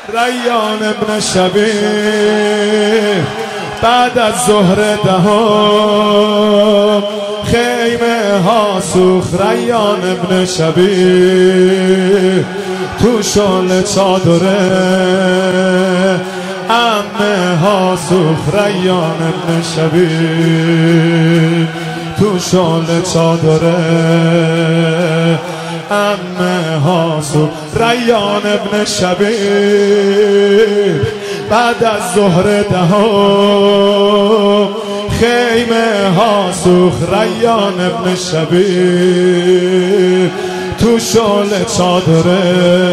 ریان ابن شبیر بعد از ظهر دهم خیمه ها سوخت. ریان ابن شبیر تو شال چادره عمه ها سوخت. ریان ابن شبیر تو شال چادره عمه ها سوخت. ریان ابن شبیر بعد از ظهر دهم خیمه ها سوخت. ریان ابن شبیر تو شال چادره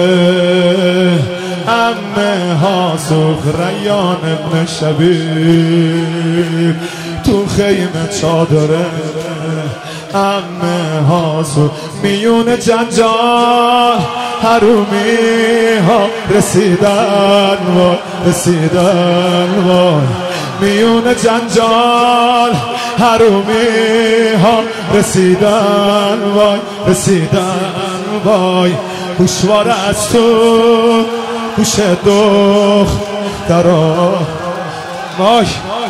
عمه ها سوخت. ریان ابن شبیر تو خیمه چادره عمه ها سوخت. میون جنجال حرومی ها رسیدن وای رسیدن وای. میون جنجال حرومی ها رسیدن وای رسیدن وای. گوشوار از تو گوش دخترا وای.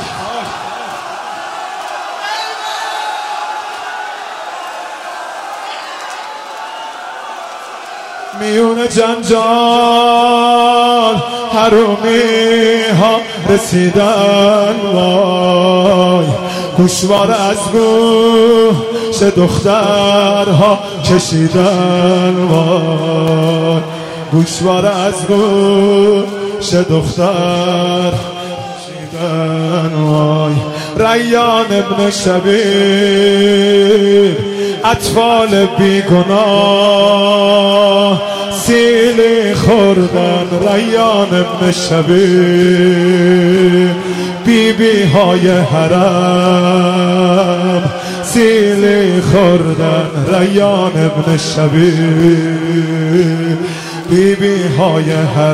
میون جنجال حرومی ها رسیدن وای. گوشوار از گوش دخترها کشیدن وای. گوشوار از گوش دختر کشیدن وای. ریان ابن شبیر اطفال بیگناه سیلی خوردن. ریان ابن شبیر بیبی های حرم سیلی خوردن. ریان ابن شبیر بیبی های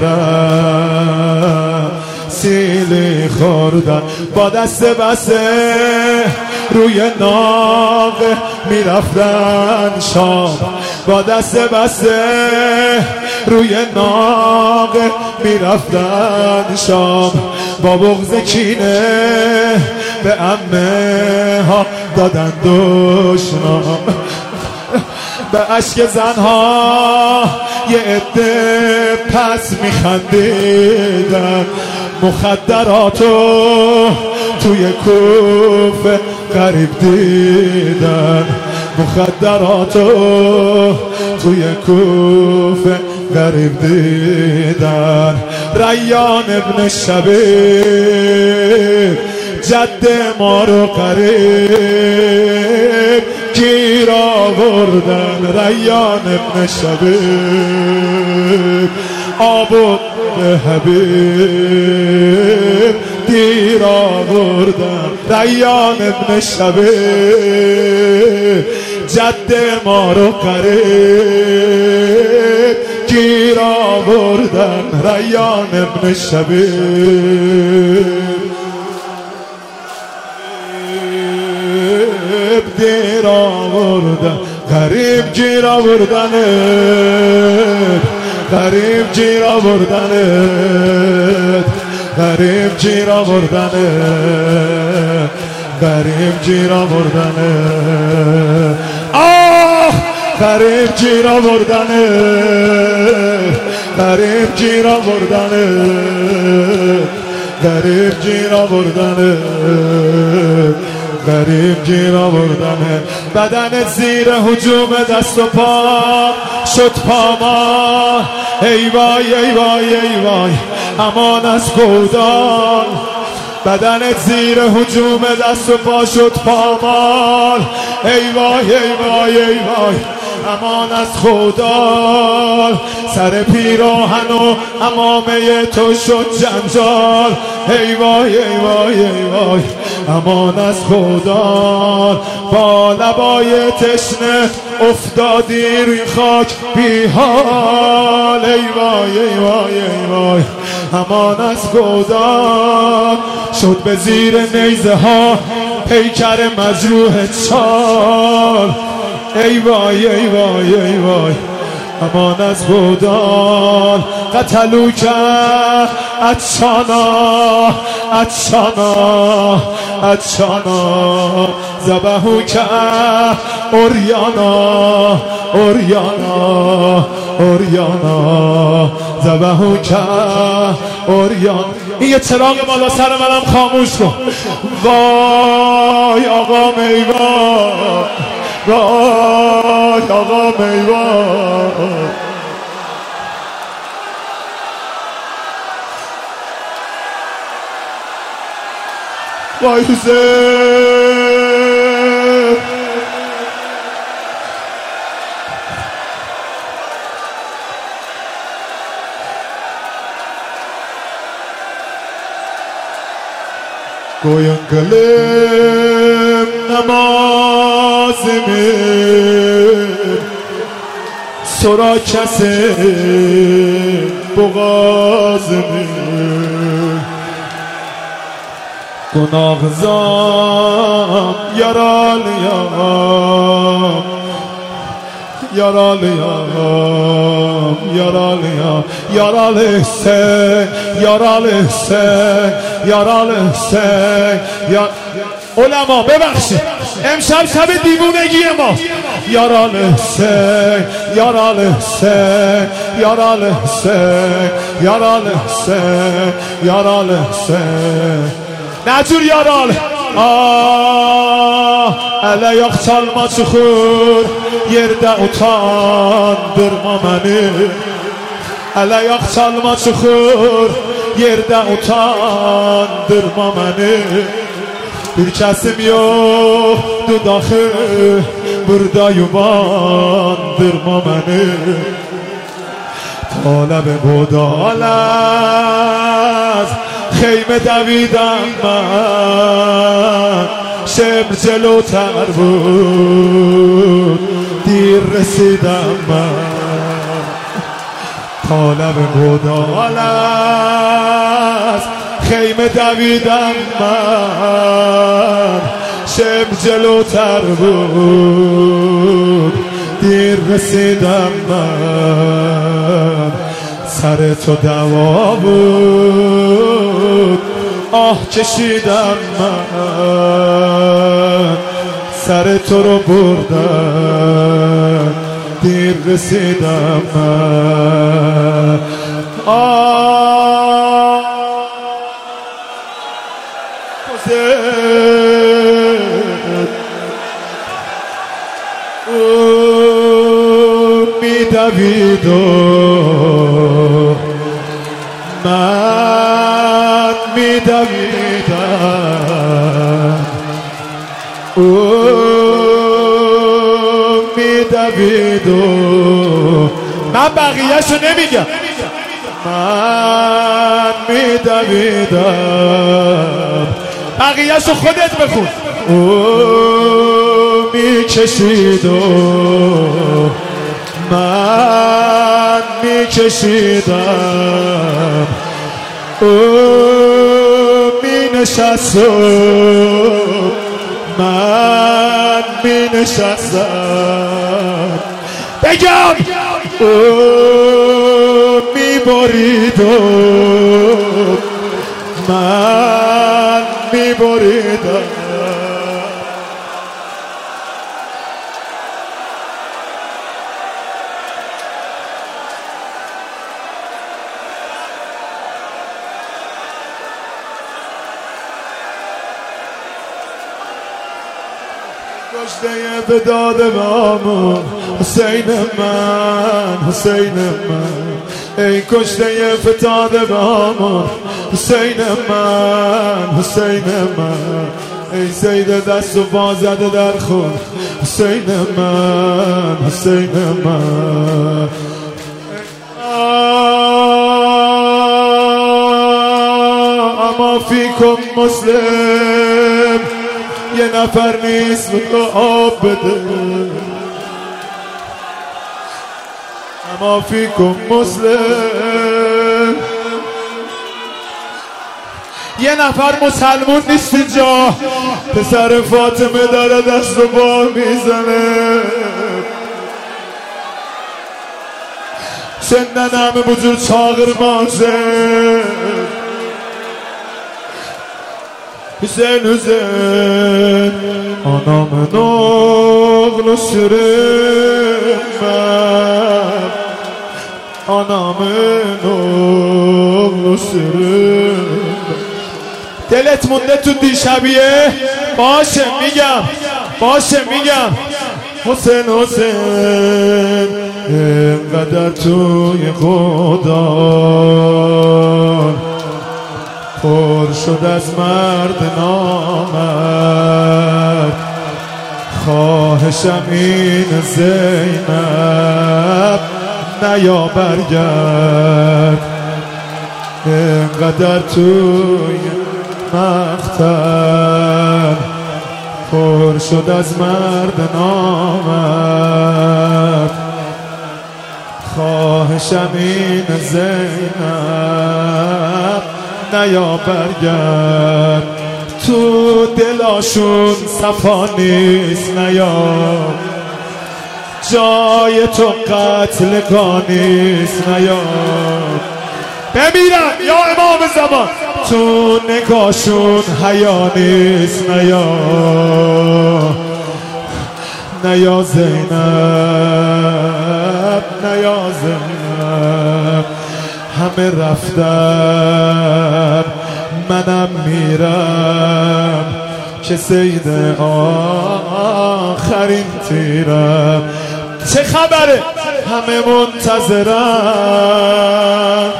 حرم سیلی خوردن. با دست بسته روی ناق میرفتن شام. با دست بسته روی ناق میرفتن شام. با بغض کینه به عمه ها دادن دشنام. به اشک زنها یه عده پس میخندیدن. مخدراتو توی کوفه غریب دیدن. مخدراتو توی کوفه غریب دیدن. ریان ابن شبیر جد ما رو قریب گیر آوردن. ریان ابن شبیر آبود به حبیب دیر آوردن. ریان ابن شبیر جد ما رو قریب گیر آوردن. ریان ابن شبیر دیر آوردن. غریب گیر آوردن. غریب گیر آوردن. غریب گیر آوردن. غریب گیر آوردن. آه غریب گیر آوردن. غریب گیر آوردن. غریب گیر آوردن. غریب گیر آوردن. بدن زیر هجوم دست و پا شد پامان. ای وای ای وای ای وای امان از گودال. بدن زیر هجوم دست و پا شد پامان. ای وای ای وای ای وای امان از خودال. سر پیراهن و عمامه تو شد جنجال. ای وای ای وای ای وای امان از خودال. با لبای تشنه افتادی روی خاک بی حال. ای وای ای وای ای وای امان از خودال. شد به زیر نیزه ها پیکر مجروح چال. ای وای ای وای ای وای امان از بودال قتلوک اتشانا اتشانا اتشانا ذبحوک اوریانا اوریانا اوریانا ذبحوک اوریانا. این یه چراغ بالا سر منم خاموش کن. وای آقا میوان، وای آقا میوان، وای حسین. Koyan kalem namazimi sora kese boğazimi Günahzam yaralıyam yaralıyam yaralıyam yaralı sen yaralı sen yaralı sen ya ulema ببخشید امشب شب دیوونگی ما یaralı sen yaralı sen yaralı sen yaralı sen yaralı sen نجور yaralı Ələ yox çalma çıxır yerdə utandırma məni Ələ yox çalma çıxır yerdə utandırma məni Bir kəsim yoxdur daxı burada yubandırma məni Taləb-i budalət خیمه دویدم من شبر جلوتر بود دیر رسیدم من طالب بودال است خیمه دویدم من شبر جلوتر بود دیر رسیدم من سر تو دوا بود آه کشیدم من سر تو رو بردم دیر رسیدم من آه میدوید من میدویدم میدوید من بقیه‌شو نمیگم من میدویدم بقیه‌شو خودت بخون میکشید من میکشیدم می نشستم من می نشستم بگم می بریدم من می بریدم کشته به داد مامون حسین من حسین من ای کشته فتاد مامون حسین من حسین من ای زید دست و پا زده در خون حسین من حسین من اما فیکم مسلم یه نفر نیست تو آب بده اما فیکم مسلم یه نفر مسلمون نیست اینجا پسر فاطمه داره دست و پا میزنه Senden mi bu cür çağırmazım Hüseyin Hüseyin Anamın oğlu sürünmem Anamın oğlu sürünmem دلت مونده تو دیشبیه باشه میگم حسین اینقدر توی خدا پر شد از مرد نامرد خواهشم این زینب نیا برگرد اینقدر توی مقتل پر شد از مرد نامرد خواهشم این زینب نیا برگرد تو دلاشون صفا نیست نیا جای تو قتلگاه نیست نیا بمیرم یا امام زمان تو نگاشون حیا نیست نیا زینب همه رفتن منم میرم که سید آخرین تیرم چه خبره همه منتظرم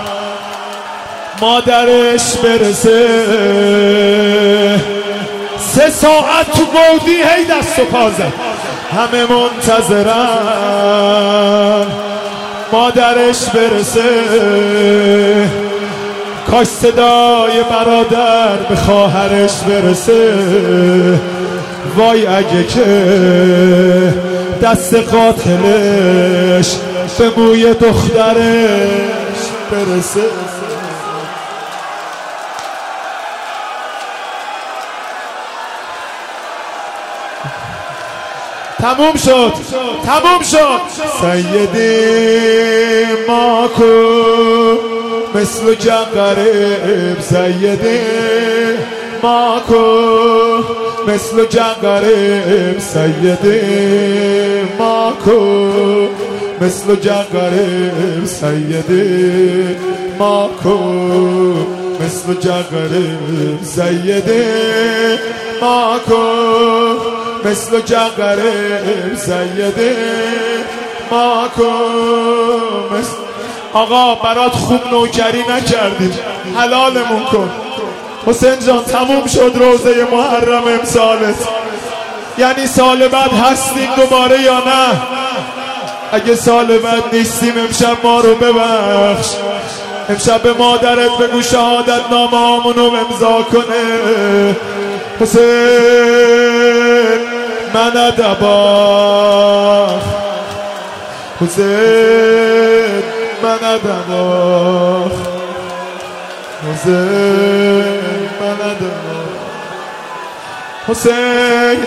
مادرش برسه 3 ساعت تو گودی هی دست و پا زد همه منتظرن مادرش برسه کاش صدای برادر به خواهرش برسه وای اگه که دست قاتلش به موی دخترش برسه تموم شد سیدی ماکو مثل جنگرب سیدی ماکو مثل جنگرب سیدی ماکو مثل جنگرب سیدی ماکو مثل جنگرب سیدی ماکو مثل جنگرب سیده ماکو آقا برات خوب نوکری نکردیم حلالمون کن حسین جان تموم شد روزه محرم امسالت یعنی سال بعد هستیم دوباره یا نه اگه سال بعد نیستیم امشب ما رو ببخش امشب به مادرت بگو شهادت نامه هامونو امضا کنه حسین من دباخ حسین من دباخ حسین من دباخ حسین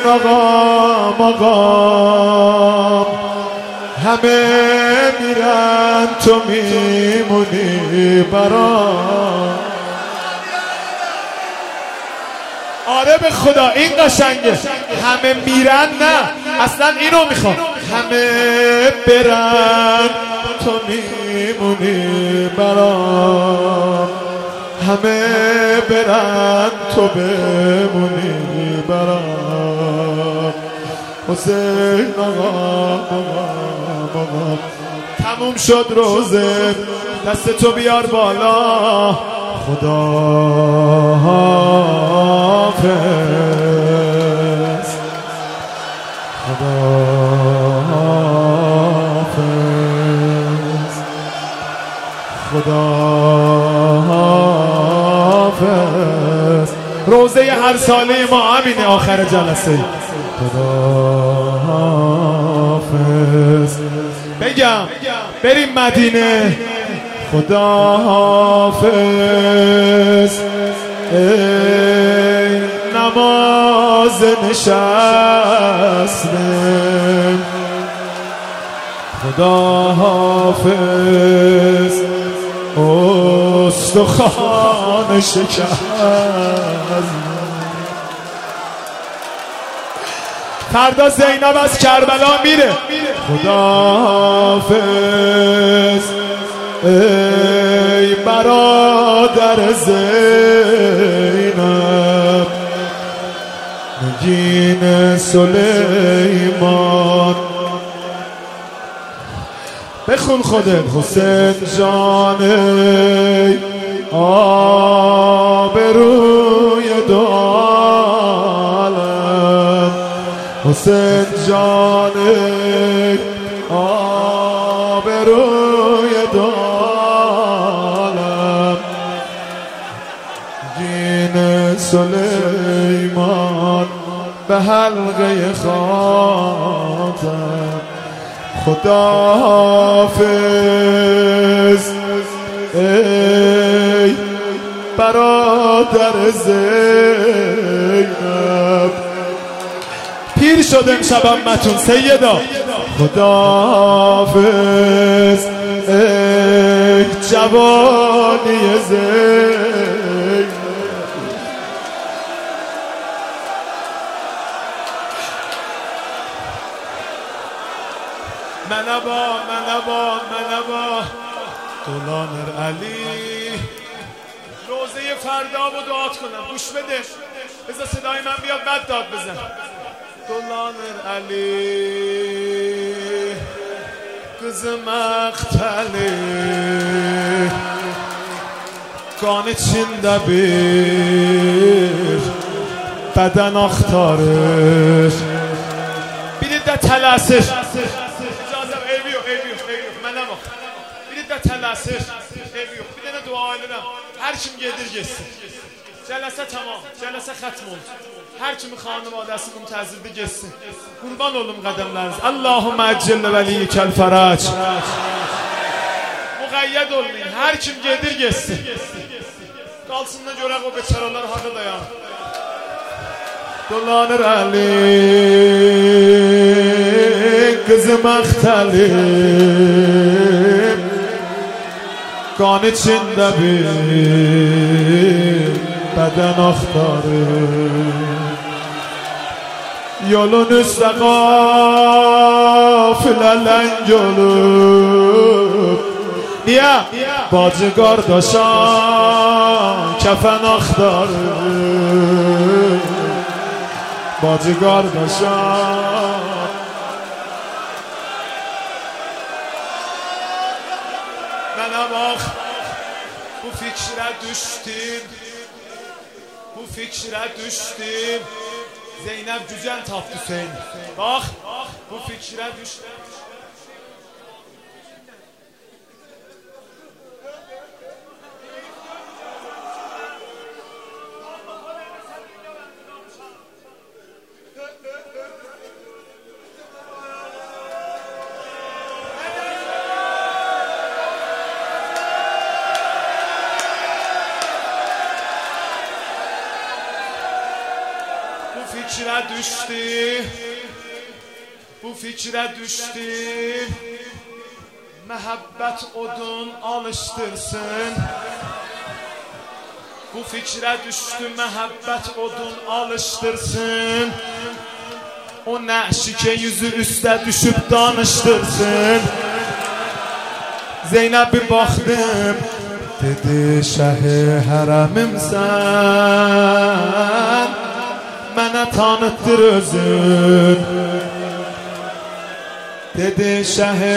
آقام همه میرن تو میمونی برام آره به خدا این قشنگه همه میرن نه اصلا اینو میخوام همه برن تو میمونی برام همه برن تو بمونی برام حسین آقا تموم شد روزه دست تو بیار بالا خدا حافظ خدا حافظ خدا حافظ روزه هر ساله ما همینه آخر جلسه خدا حافظ بگم بریم مدینه خدا حافظ ای نماز نشستم خدا حافظ استخوان شکست. فردا زینب از کربلا میره. خدا حافظ ای برادر زینب، نگین سلیمان. بخون خودت. حسین جان ای آبروی دو عالم، حسین جان ای آبروی دو عالم، گین سلیمان به حلقه خاتم. خدا حافظ ای برادر زینب. پیر شد امشب امتون سیدا. خدا حافظ ای جوانی زینب. منبا دولانر علی. روزه فردا رو دعا کنم. گوش بده. بذار صدای من بیاد بعد داد بزن. دولانر علی kız maktali, kan içinde bir beden aktarır. Biri de tələsir. İcazəm, evi yox. Mənə bax. Biri də tələsir. Evi yox. Bir dənə dua edirəm. Hər kim gedir getsin. Cələsə tamam. Cələsə xətm oldu. Hər kimi xanvadəsi müntəzirdir getsin. Qurban olum qədəmləriniz. Allahümmə əcəllə vəliyyikəl fərəc. Müqəyyəd olmayın. Hər kim gedir getsin. Qalsınlar görək o beçaralar haqa dayanır. Dolanır Ali kızı maktalim, kan içinde bir beden aktarır. Yolun üstte gafilelen olup, niye? Bacı kardeşan kefen aktarır. Bacı kardeşan bana bak, bu fikre düştüm, bu fikre düştüm. Zeynep Güzel tapdı Hüseyin. Bak, bu fikre düştüm. Bu fikre düştü, mehabbet odun alıştırsın. Bu fikre düştü, mehabbet odun alıştırsın. O nəşike yüzü üstə düşüb danıştırsın. Zeynep bir baxdım, dedi şəhi hərəmimsən, mənə tanıtdır özün. Dedi şəhi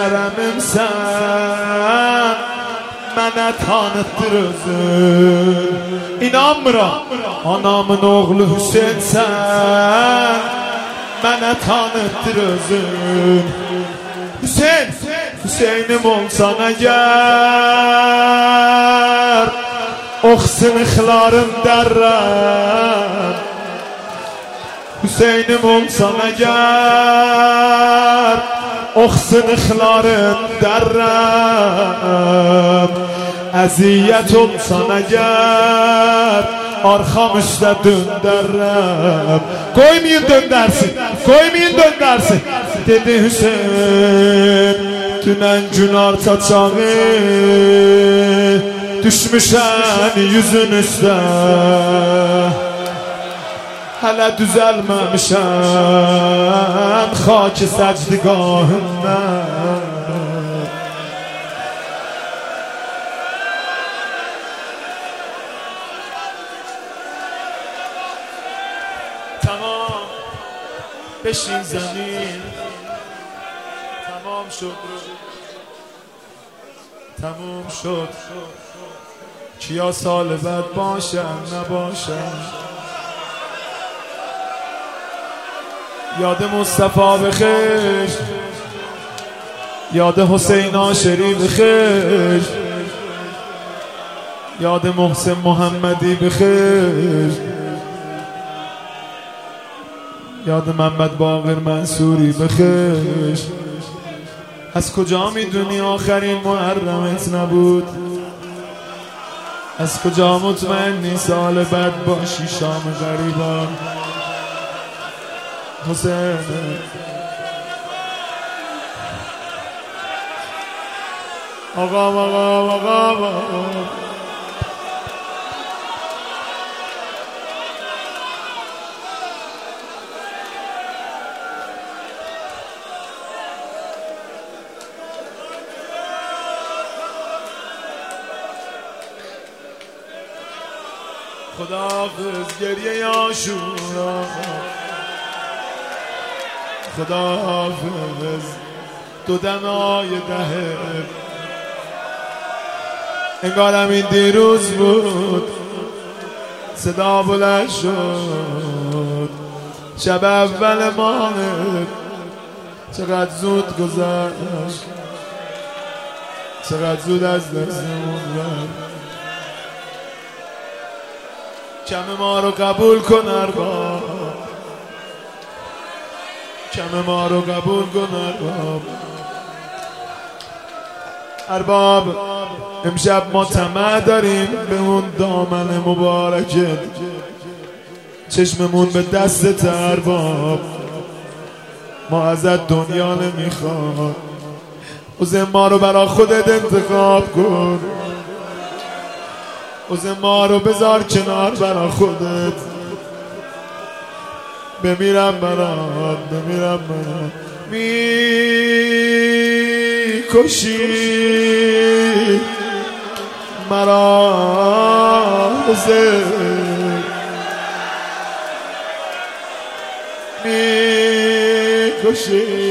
hərəmimsən, mənə tanıtdır özün. İnanmıram, anamın oğlu Hüseynsən, mənə tanıtdır özün. Hüseyn, Hüseynim olsan əgər, oxsınıqlarım dərrəm. Hüseynim olsan əgər, oxsınıqlarım dərrəm. Əziyyət olsan əgər, arxam üstə döndərəm. Qoymayın döndərsin, qoymayın döndərsin. Dedi Hüseyin, Dünen günar taçağı düşmüşen yüzün üstə Hələ düzəlməmişəm xaki səcdigahından Tamam beşin زمین تمام شد تموم شد کیا سال بعد باشم نباشم یاد مصطفی بخیر یاد حسین آشری بخیر یاد محسن محمدی بخیر یاد محمد باقر منصوری بخیر از کجا میدونی آخرین محرمت نبود از کجا مطمئنی سال بعد باشی شام غریبان حسین آقا خداحافظ گریه عاشورا خداحافظ دو دمای دهه انگارم این دیروز بود صدا بلند شد شب اول ماه چقدر زود گذشت چقدر زود از دستمون رفت کم ما رو قبول کن ارباب کم ما رو قبول کن ارباب امشب ما طمع داریم به اون دامن مبارکت چشممون به دستت ارباب ما ازت دنیا نمیخواد حسین ما رو برا خودت انتخاب کن حسین ما رو بذار کنار برا خودت بمیرم برات بمیرم برات میکشی مرا حسین میکشی